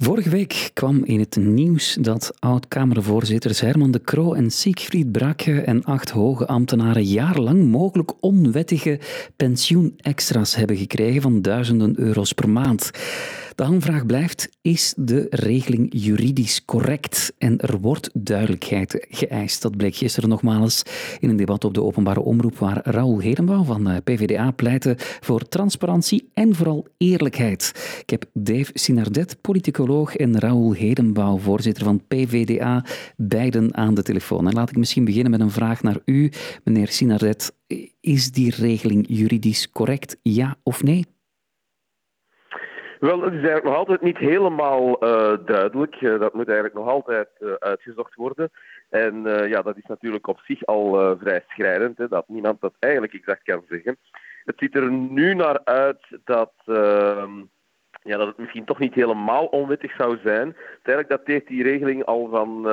Vorige week kwam in het nieuws dat oud-Kamervoorzitters Herman De Croo en Siegfried Bracke en 8 hoge ambtenaren jarenlang mogelijk onwettige pensioenextra's hebben gekregen van duizenden euro's per maand. De hangvraag blijft, is de regeling juridisch correct? En er wordt duidelijkheid geëist. Dat bleek gisteren nogmaals in een debat op de openbare omroep waar Raoul Hedenbouw van PvdA pleitte voor transparantie en vooral eerlijkheid. Ik heb Dave Sinardet, politicoloog, en Raoul Hedenbouw, voorzitter van PvdA, beiden aan de telefoon. En laat ik misschien beginnen met een vraag naar u, meneer Sinardet. Is die regeling juridisch correct, ja of nee? Wel, het is eigenlijk nog altijd niet helemaal duidelijk. Dat moet eigenlijk nog altijd uitgezocht worden. En dat is natuurlijk op zich al vrij schrijnend, hè, dat niemand dat eigenlijk exact kan zeggen. Het ziet er nu naar uit dat het misschien toch niet helemaal onwettig zou zijn. Uiteindelijk dateert die regeling al van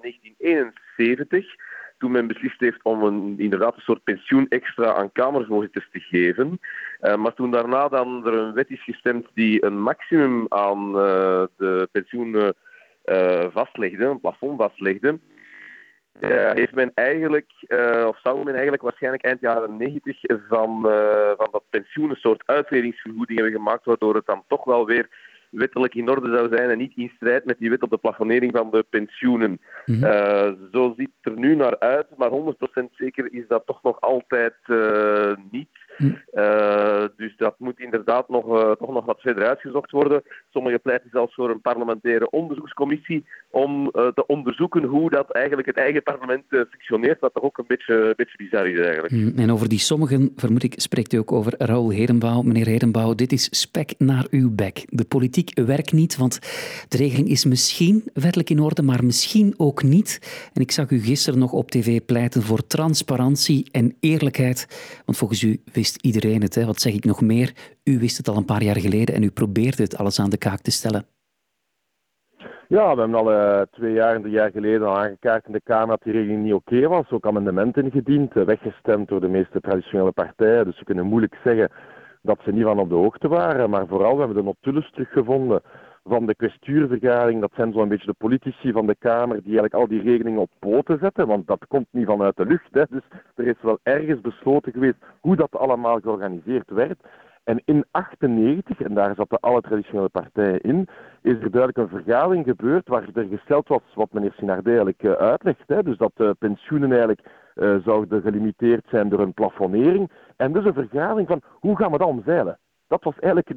1971... toen men beslist heeft om inderdaad een soort pensioenextra aan Kamervoorzitters te geven. Maar toen daarna dan er een wet is gestemd die een maximum aan de pensioenen vastlegde, een plafond vastlegde, heeft men eigenlijk, of zou men eigenlijk waarschijnlijk eind jaren 90 van dat pensioen een soort uitredingsvergoeding hebben gemaakt, waardoor het dan toch wel weer wettelijk in orde zou zijn en niet in strijd met die wet op de plafonering van de pensioenen. Zo ziet het er nu naar uit, maar 100% zeker is dat toch nog altijd niet. Dus dat moet inderdaad toch nog wat verder uitgezocht worden. Sommigen pleiten zelfs voor een parlementaire onderzoekscommissie om te onderzoeken hoe dat eigenlijk het eigen parlement functioneert, wat toch ook een beetje bizar is eigenlijk. En over die sommigen, vermoed ik, spreekt u ook over Raoul Hedenbouw. Meneer Hedenbouw, dit is spek naar uw bek. De politiek werkt niet, want de regeling is misschien wettelijk in orde, maar misschien ook niet. En ik zag u gisteren nog op tv pleiten voor transparantie en eerlijkheid. Want volgens u wist iedereen het. Hè? Wat zeg ik nog meer? U wist het al een paar jaar geleden en u probeerde het alles aan de kaak te stellen. Ja, we hebben al 2 jaar en 3 jaar geleden al aangekaart in de Kamer dat die regeling niet oké was. Ook amendementen ingediend, weggestemd door de meeste traditionele partijen. Dus we kunnen moeilijk zeggen dat ze niet van op de hoogte waren. Maar vooral, we hebben de notules teruggevonden van de kwesturvergadering. Dat zijn zo'n beetje de politici van de Kamer die eigenlijk al die regelingen op poten zetten. Want dat komt niet vanuit de lucht. Hè. Dus er is wel ergens besloten geweest hoe dat allemaal georganiseerd werd. En in 1998, en daar zaten alle traditionele partijen in, is er duidelijk een vergadering gebeurd waar er gesteld was wat meneer Sinardet eigenlijk uitlegt. Hè. Dus dat de pensioenen eigenlijk zouden gelimiteerd zijn door een plafonering. En dus een vergadering van hoe gaan we dat omzeilen? Dat was eigenlijk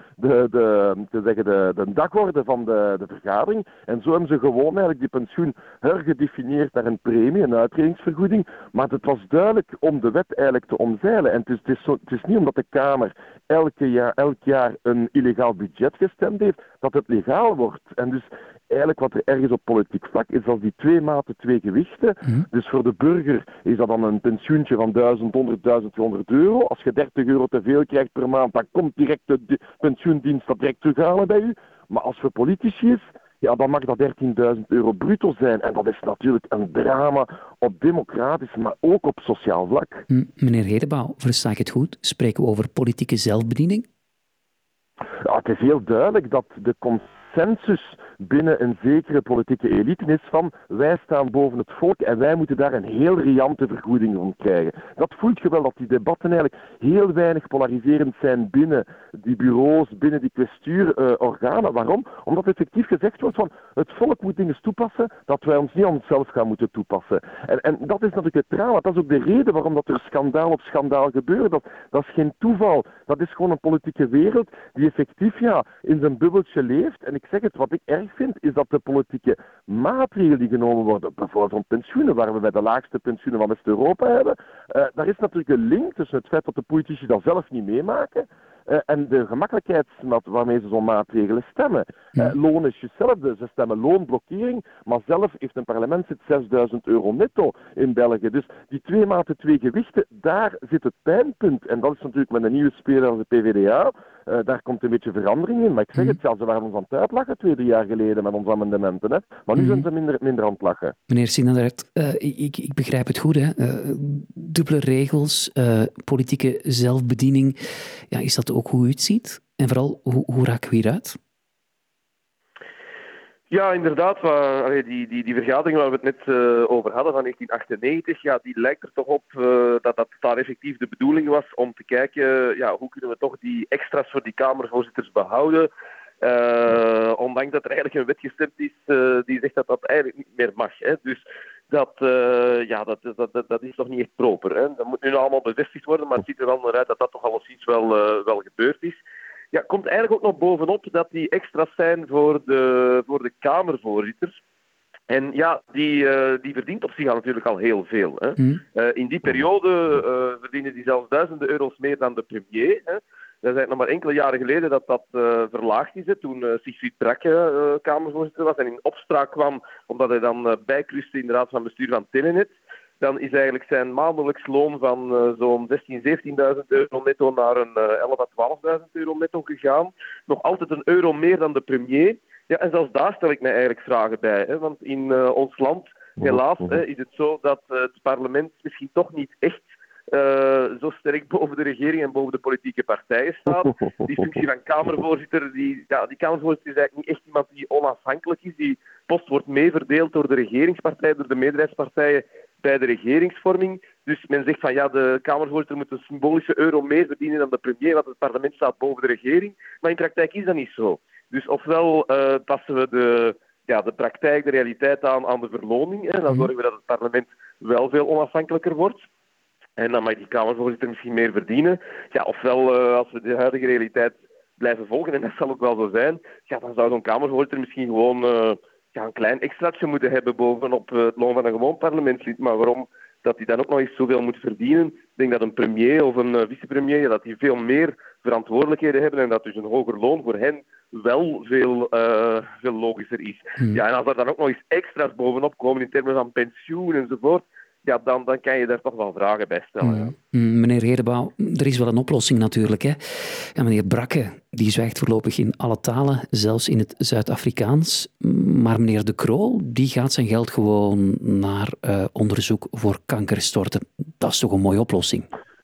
de dagorde van de vergadering. En zo hebben ze gewoon eigenlijk die pensioen hergedefinieerd naar een premie, een uitredingsvergoeding. Maar het was duidelijk om de wet eigenlijk te omzeilen. En het is niet omdat de Kamer elk jaar een illegaal budget gestemd heeft, dat het legaal wordt. En dus eigenlijk wat er ergens op politiek vlak is, als die 2 maten 2 gewichten. Dus voor de burger is dat dan een pensioentje van 1000, 100, 1200 euro. Als je 30 euro te veel krijgt per maand, dan komt direct de pensioendienst dat direct terughalen bij u. Maar als voor politici is, ja, dan mag dat 13.000 euro bruto zijn. En dat is natuurlijk een drama op democratisch, maar ook op sociaal vlak. Meneer Hedenbouw, versta ik het goed? Spreken we over politieke zelfbediening? Ja, het is heel duidelijk dat de consensus binnen een zekere politieke elite is van wij staan boven het volk en wij moeten daar een heel riante vergoeding van krijgen. Dat voelt je wel dat die debatten eigenlijk heel weinig polariserend zijn binnen die bureaus, binnen die kwesturorganen. Waarom? Omdat effectief gezegd wordt van het volk moet dingen toepassen dat wij ons niet aan onszelf gaan moeten toepassen. En dat is natuurlijk het drama. Dat is ook de reden waarom dat er schandaal op schandaal gebeurt. Dat is geen toeval. Dat is gewoon een politieke wereld die effectief in zijn bubbeltje leeft. En ik zeg het, wat ik erg vind, is dat de politieke maatregelen die genomen worden, bijvoorbeeld pensioenen, waar we bij de laagste pensioenen van West-Europa hebben, daar is natuurlijk een link tussen het feit dat de politici dat zelf niet meemaken en de gemakkelijkheid waarmee ze zo'n maatregelen stemmen. Loon is hetzelfde. Ze stemmen loonblokkering, maar zelf heeft een parlementslid 6.000 euro netto in België. Dus die 2 maten 2 gewichten, daar zit het pijnpunt. En dat is natuurlijk met een nieuwe speler als de PvdA. Daar komt een beetje verandering in. Maar ik zeg het zelfs, ze waren ons aan het uitlachen 2-3 jaar geleden met onze amendementen. Hè. Maar nu zijn ze minder aan het lachen. Meneer Sinardet, ik begrijp het goed. Hè? Dubbele regels, politieke zelfbediening. Ja, is dat ook hoe u het ziet? En vooral, hoe raken we hieruit? Ja, inderdaad. Die vergadering waar we het net over hadden van 1998, ja, die lijkt er toch op dat daar effectief de bedoeling was om te kijken, ja, hoe kunnen we toch die extra's voor die Kamervoorzitters behouden. Ondanks dat er eigenlijk een wet gestemd is die zegt dat dat eigenlijk niet meer mag. Hè. Dus dat is toch niet echt proper. Hè. Dat moet nu allemaal bevestigd worden, maar het ziet er wel naar uit dat dat toch alleszins wel gebeurd is. Ja, komt eigenlijk ook nog bovenop dat die extra's zijn voor de Kamervoorzitters. En ja, die verdient op zich al natuurlijk al heel veel. Hè. In die periode verdienen die zelfs duizenden euro's meer dan de premier. Hè. Dat is nog maar enkele jaren geleden dat verlaagd is. Hè. Toen Siegfried Bracke Kamervoorzitter was en in opspraak kwam omdat hij dan bijkluste in de raad van bestuur van Telenet. Dan is eigenlijk zijn maandelijks loon van zo'n 16.000, 17.000 euro netto naar een 11.000 à 12.000 euro netto gegaan. Nog altijd een euro meer dan de premier. Ja, en zelfs daar stel ik mij eigenlijk vragen bij. Hè? Want in ons land, helaas, is het zo dat het parlement misschien toch niet echt zo sterk boven de regering en boven de politieke partijen staat. Die functie van Kamervoorzitter, die Kamervoorzitter is eigenlijk niet echt iemand die onafhankelijk is. Die post wordt meeverdeeld door de regeringspartijen, door de meerderheidspartijen bij de regeringsvorming. Dus men zegt van ja, de Kamervoorzitter moet een symbolische euro meer verdienen dan de premier, want het parlement staat boven de regering. Maar in praktijk is dat niet zo. Dus ofwel passen we de praktijk, de realiteit aan de verloning. En dan zorgen we dat het parlement wel veel onafhankelijker wordt. En dan mag die Kamervoorzitter misschien meer verdienen. Ja, ofwel, als we de huidige realiteit blijven volgen, en dat zal ook wel zo zijn, ja, dan zou zo'n Kamervoorzitter misschien gewoon een klein extraatje moeten hebben bovenop het loon van een gewoon parlementslid. Maar waarom dat hij dan ook nog eens zoveel moet verdienen? Ik denk dat een premier of een vicepremier dat die veel meer verantwoordelijkheden hebben en dat dus een hoger loon voor hen wel veel logischer is. Ja, en als er dan ook nog eens extra's bovenop komen in termen van pensioen enzovoort, ja, dan kan je daar toch wel vragen bij stellen. Ja. Meneer Hedebouw, er is wel een oplossing natuurlijk. Hè? Ja, meneer Bracke, die zwijgt voorlopig in alle talen, zelfs in het Zuid-Afrikaans. Maar meneer De Croo, die gaat zijn geld gewoon naar onderzoek voor kanker storten. Dat is toch een mooie oplossing?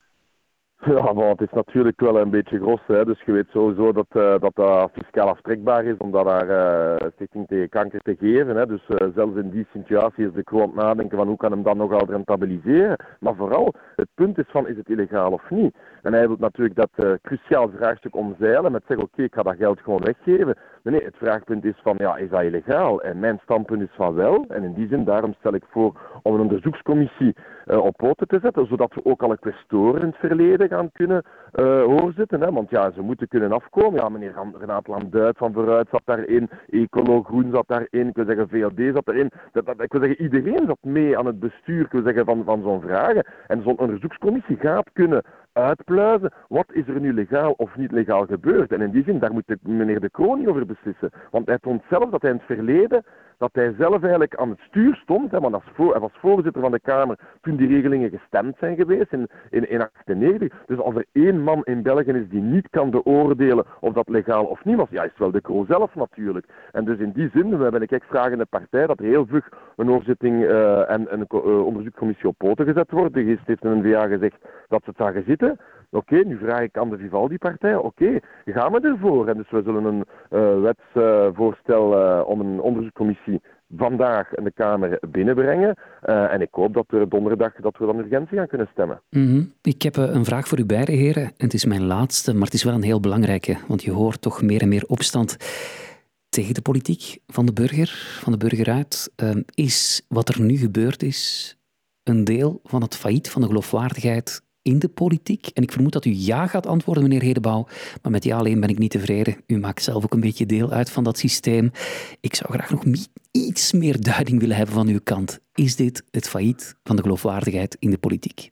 Ja, maar het is natuurlijk wel een beetje gros. Hè. Dus je weet sowieso dat fiscaal aftrekbaar is om dat daar stichting tegen kanker te geven. Hè. Dus zelfs in die situatie is de Croo aan het nadenken van hoe kan hem dat nogal rentabiliseren. Maar vooral, het punt is van, is het illegaal of niet? En hij wil natuurlijk dat cruciaal vraagstuk omzeilen met zeggen, oké, ik ga dat geld gewoon weggeven. Maar nee, het vraagpunt is van, ja, is dat illegaal? En mijn standpunt is van wel. En in die zin, daarom stel ik voor om een onderzoekscommissie op poten te zetten, zodat we ook alle kwestoren in het verleden gaan kunnen hoorzitten. Hè? Want ja, ze moeten kunnen afkomen. Ja, meneer Renaat Landuit van Vooruit zat daarin, Ecolo Groen zat daarin, ik wil zeggen VLD zat daarin. Ik wil zeggen, iedereen zat mee aan het bestuur, ik wil zeggen, van zo'n vragen. En zo'n onderzoekscommissie gaat kunnen uitpluizen, wat is er nu legaal of niet legaal gebeurd. En in die zin, daar moet meneer De Croo niet over beslissen. Want hij toont zelf dat hij in het verleden, dat hij zelf eigenlijk aan het stuur stond, hè, want hij was voorzitter van de Kamer toen die regelingen gestemd zijn geweest in 1998. Dus als er één man in België is die niet kan beoordelen of dat legaal of niet was, ja, is het wel De Croo zelf natuurlijk. En dus in die zin ben ik echt vragende partij dat er heel vlug een hoorzitting en een onderzoekscommissie op poten gezet wordt. De Geest heeft in een VA gezegd dat ze het zagen zitten. Oké, nu vraag ik aan de Vivaldi-partij, oké, gaan we ervoor? En dus we zullen een wetsvoorstel om een onderzoekscommissie vandaag in de Kamer binnenbrengen. En ik hoop dat we donderdag dat we dan urgentie gaan kunnen stemmen. Ik heb een vraag voor u beiden, heren. En het is mijn laatste, maar het is wel een heel belangrijke, want je hoort toch meer en meer opstand tegen de politiek van de burger uit. Is wat er nu gebeurd is een deel van het failliet van de geloofwaardigheid in de politiek? En ik vermoed dat u ja gaat antwoorden, meneer Hedebouw, maar met ja alleen ben ik niet tevreden. U maakt zelf ook een beetje deel uit van dat systeem. Ik zou graag nog iets meer duiding willen hebben van uw kant. Is dit het failliet van de geloofwaardigheid in de politiek?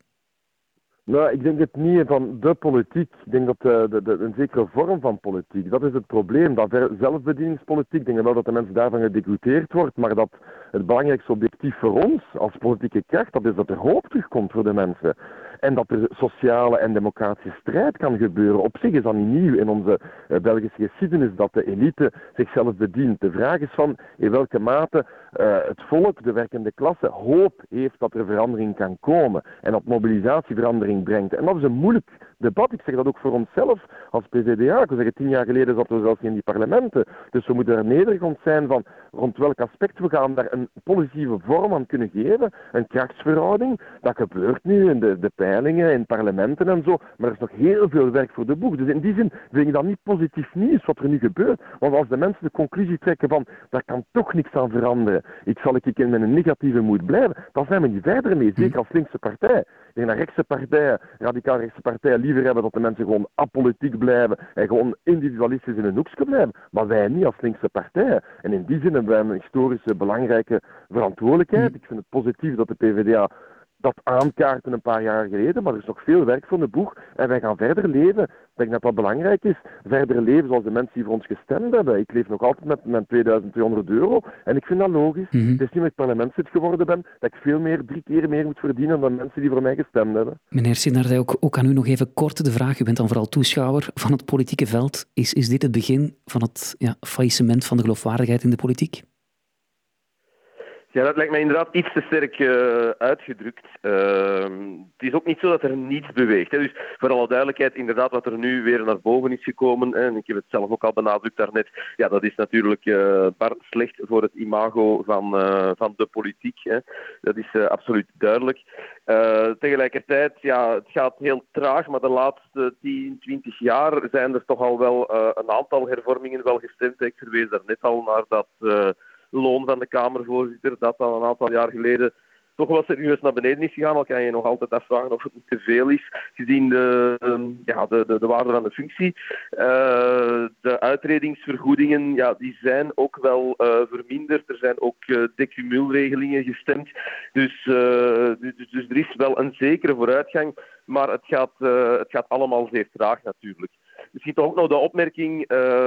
Nou, ik denk het niet van de politiek. Ik denk dat een zekere vorm van politiek, dat is het probleem. Dat zelfbedieningspolitiek, ik denk wel dat de mensen daarvan gedecouteerd wordt, maar dat het belangrijkste objectief voor ons als politieke kracht, dat is dat er hoop terugkomt voor de mensen. En dat er sociale en democratische strijd kan gebeuren. Op zich is dat niet nieuw in onze Belgische geschiedenis, dat de elite zichzelf bedient. De vraag is van in welke mate het volk, de werkende klasse, hoop heeft dat er verandering kan komen en dat mobilisatie verandering brengt. En dat is een moeilijk debat. Ik zeg dat ook voor onszelf als PvdA. Ik wil zeggen, 10 jaar geleden zaten we zelfs niet in die parlementen. Dus we moeten er nederig zijn van rond welk aspect we gaan daar een positieve vorm aan kunnen geven. Een krachtsverhouding. Dat gebeurt nu in de peilingen, in parlementen en zo. Maar er is nog heel veel werk voor de boeg. Dus in die zin vind ik dat niet positief nieuws wat er nu gebeurt. Want als de mensen de conclusie trekken van daar kan toch niks aan veranderen. Ik in mijn negatieve moed blijven. Dan zijn we niet verder mee. Zeker als linkse partij. Ik denk dat rechtse partijen, radicaal rechtse partijen, liever hebben dat de mensen gewoon apolitiek blijven en gewoon individualistisch in een hoekje blijven. Maar wij niet als linkse partij. En in die zin hebben wij een historische belangrijke verantwoordelijkheid. Ik vind het positief dat de PvdA dat aankaarten een paar jaar geleden, maar er is nog veel werk voor de boeg en wij gaan verder leven. Ik denk dat dat belangrijk is. Verder leven zoals de mensen die voor ons gestemd hebben. Ik leef nog altijd met mijn €2200 en ik vind dat logisch. Het is niet omdat ik parlementslid geworden ben dat ik 3 keer meer moet verdienen dan mensen die voor mij gestemd hebben. Meneer Sinnarde, ook aan u nog even kort de vraag. U bent dan vooral toeschouwer van het politieke veld. Is dit het begin van het faillissement van de geloofwaardigheid in de politiek? Ja, dat lijkt mij inderdaad iets te sterk uitgedrukt. Het is ook niet zo dat er niets beweegt. Hè. Dus voor alle duidelijkheid, inderdaad, wat er nu weer naar boven is gekomen, en ik heb het zelf ook al benadrukt daarnet, ja, dat is natuurlijk bar slecht voor het imago van de politiek. Hè. Dat is absoluut duidelijk. Tegelijkertijd, ja, het gaat heel traag, maar de laatste 10, 20 jaar zijn er toch al wel een aantal hervormingen wel gestemd. Ik verwees daar net al naar dat loon van de Kamervoorzitter, dat al een aantal jaar geleden toch wel serieus naar beneden is gegaan. Al kan je nog altijd afvragen of het niet te veel is, gezien de waarde van de functie. De uitredingsvergoedingen, ja, die zijn ook wel verminderd. Er zijn ook decumulregelingen gestemd. Dus er is wel een zekere vooruitgang, maar het gaat allemaal zeer traag natuurlijk. Misschien toch ook nog de opmerking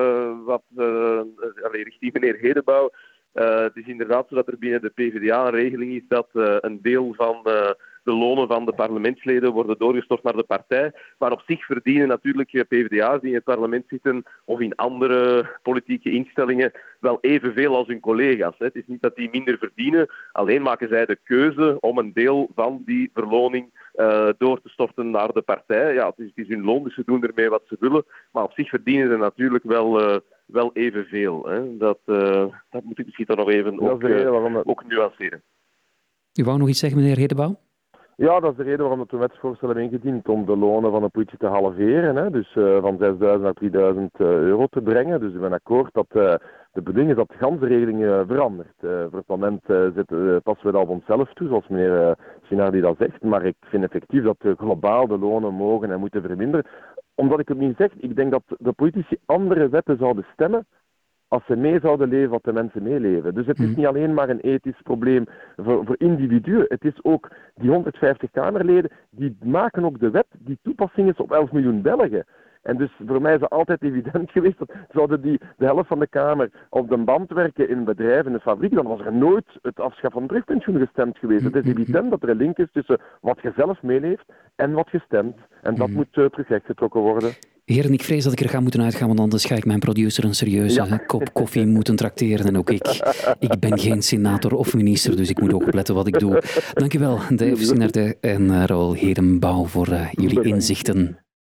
richting meneer Hedebouw. Het is inderdaad zo dat er binnen de PvdA een regeling is dat een deel van de lonen van de parlementsleden worden doorgestort naar de partij. Maar op zich verdienen natuurlijk PvdA's die in het parlement zitten of in andere politieke instellingen wel evenveel als hun collega's. Het is niet dat die minder verdienen, alleen maken zij de keuze om een deel van die verloning door te storten naar de partij. Ja, het is hun loon, dus ze doen ermee wat ze willen. Maar op zich verdienen ze natuurlijk wel evenveel. Hè. Dat moet ik misschien toch nog even ook nuanceren. U wou nog iets zeggen, meneer Hedebouw? Ja, dat is de reden waarom we een wetsvoorstel hebben ingediend om de lonen van de politie te halveren. Hè. Dus van €6.000 naar €3.000 te brengen. Dus ik ben akkoord dat de bedoeling is dat de ganse regeling verandert. Voor het moment passen we dat op onszelf toe, zoals meneer Sinnarde dat zegt. Maar ik vind effectief dat globaal de lonen mogen en moeten verminderen. Omdat ik het niet zeg, ik denk dat de politici andere wetten zouden stemmen als ze mee zouden leven wat de mensen meeleven. Dus het is niet alleen maar een ethisch probleem voor individuen. Het is ook die 150 Kamerleden, die maken ook de wet die toepassing is op 11 miljoen Belgen. En dus voor mij is het altijd evident geweest dat zouden de helft van de Kamer op de band werken in bedrijven, in de fabriek, dan was er nooit het afschaffen van het terugpensioen gestemd geweest. Het is evident dat er een link is tussen wat je zelf meeleeft en wat je stemt. En dat moet terug rechtgetrokken worden. Heren, ik vrees dat ik er ga moeten uitgaan, want anders ga ik mijn producer een serieuze kop koffie moeten trakteren. En ook ik ben geen senator of minister, dus ik moet ook opletten wat ik doe. Dank u wel, Dave Sinnarde en Raoul Hedebouw, voor jullie inzichten.